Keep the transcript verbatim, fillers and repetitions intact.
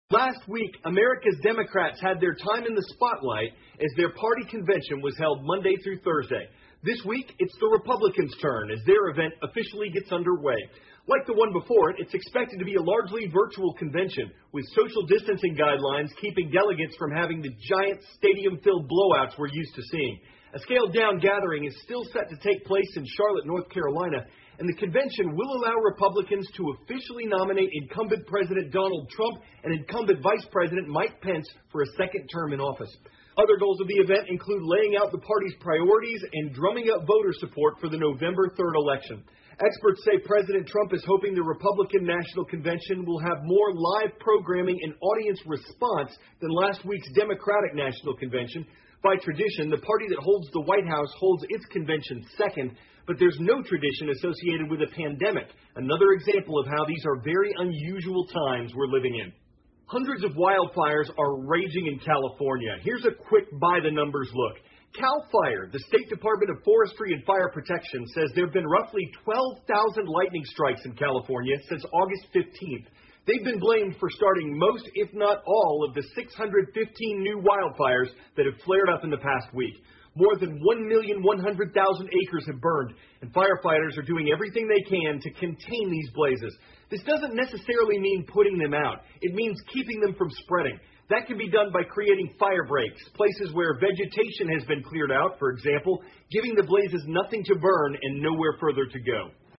Last week, America's Democrats had their time in the spotlight as their party convention was held Monday through Thursday. This week, it's the Republicans' turn as their event officially gets underway. Like the one before it, it's expected to be a largely virtual convention, with social distancing guidelines keeping delegates from having the giant stadium-filled blowouts we're used to seeing. A scaled-down gathering is still set to take place in Charlotte, North Carolina, and the convention will allow Republicans to officially nominate incumbent President Donald Trump and incumbent Vice President Mike Pence for a second term in office. Other goals of the event include laying out the party's priorities and drumming up voter support for the November third election. Experts say President Trump is hoping the Republican National Convention will have more live programming and audience response than last week's Democratic National Convention. By tradition, the party that holds the White House holds its convention second, but there's no tradition associated with a pandemic. Another example of how these are very unusual times we're living in. Hundreds of wildfires are raging in California. Here's a quick by-the-numbers look. CAL FIRE, the State Department of Forestry and Fire Protection, says there have been roughly twelve thousand lightning strikes in California since August fifteenth. They've been blamed for starting most, if not all, of the six hundred fifteen new wildfires that have flared up in the past week. More than one million one hundred thousand acres have burned, and firefighters are doing everything they can to contain these blazes. This doesn't necessarily mean putting them out. It means keeping them from spreading. That can be done by creating fire breaks, places where vegetation has been cleared out, for example, giving the blazes nothing to burn and nowhere further to go.